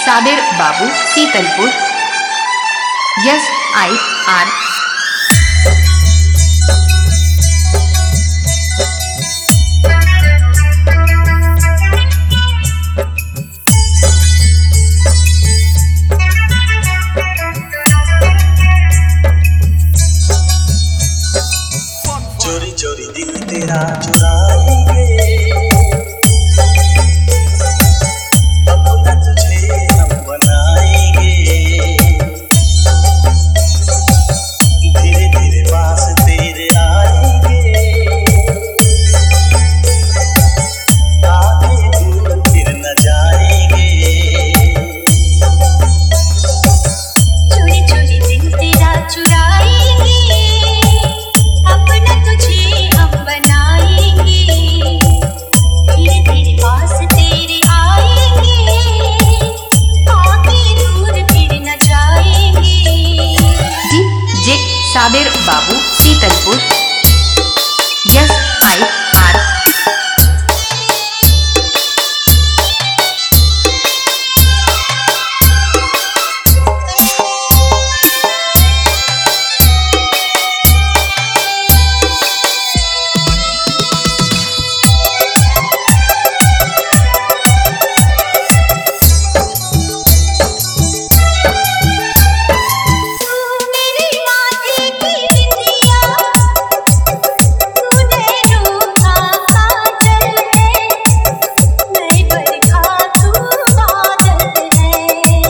साबिर बाबू Sheetalpur. SIR। चोरी चोरी दिल तेरा चुराएंगे, अपना तुझे हम बनाएंगे, धीरे धीरे पास तेरे आएंगे, आगे दूर फिर न जाएंगे। चोरी चोरी दिल तेरा चुराएंगे, अपना तुझे हम बनाएंगे, धीरे धीरे पास तेरे आएंगे, आगे दूर फिर न जाएंगे। DJ साबिर बाबू शीतलपुर। SIR। मेरे माथे की बिंदिया, तूने रूठा काजल है, मैं बरखा तू बादल है।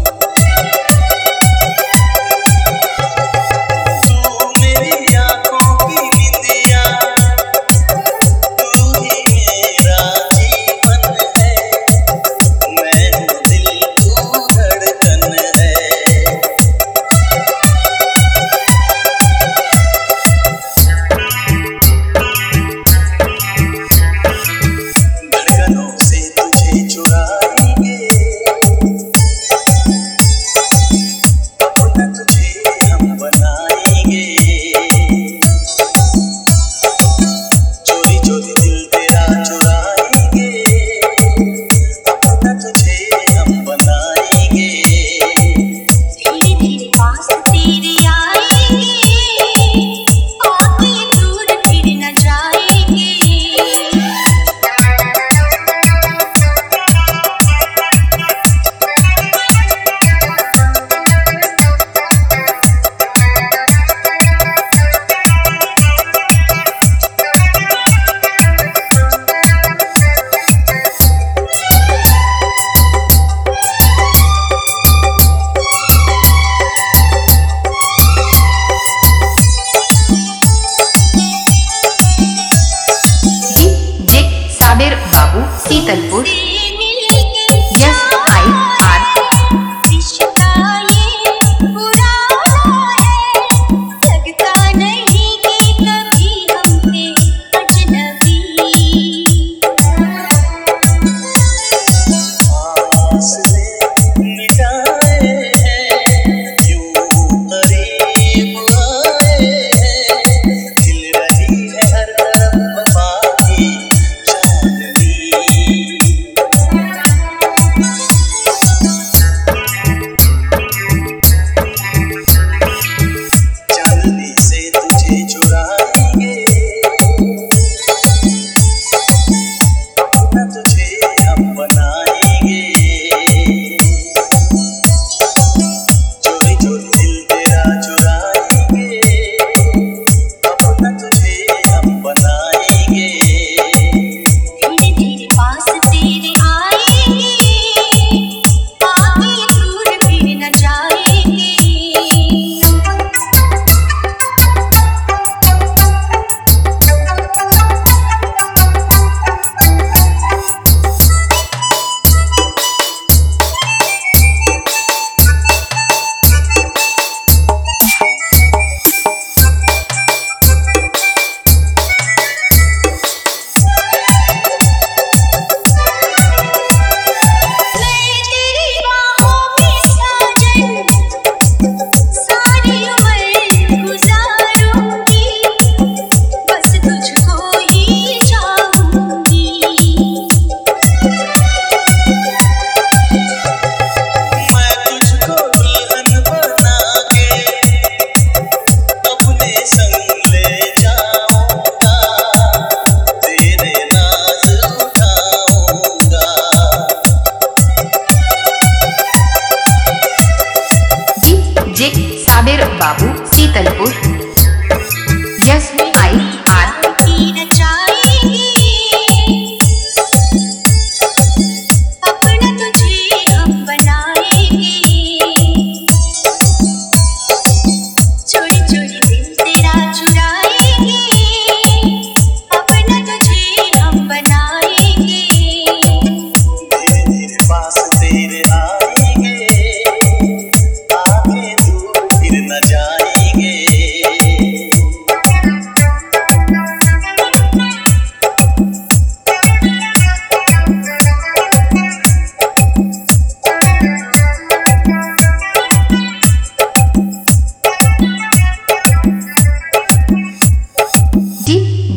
तू मेरी आँखों की बिंदिया, तू ही मेरा जीवन है, मैं हूँ दिल तू धड़कन है। धड़कनों से तुझे चुराएंगे, अपना तुझे हम बनाएंगे, चोरी चोरी दिल तेरा चुराएंगे, अपना तुझे हम बनाएंगे। धीरे धीरे पास तेरे आएंगे, आगे दूर फिर न जाएंगे। DJ साबिर बाबू शीतलपुर। से मिलके SIR। रिश्ता ये पुराना है, लगता नहीं कि कभी हम थे अजनबी। फासले मिटाए हैं, यूं करीब आए हैं, खिल रही है हर तरफ वफा की चांदनी।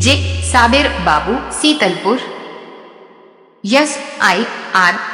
जे साबिर बाबू सीतलपुर। SIR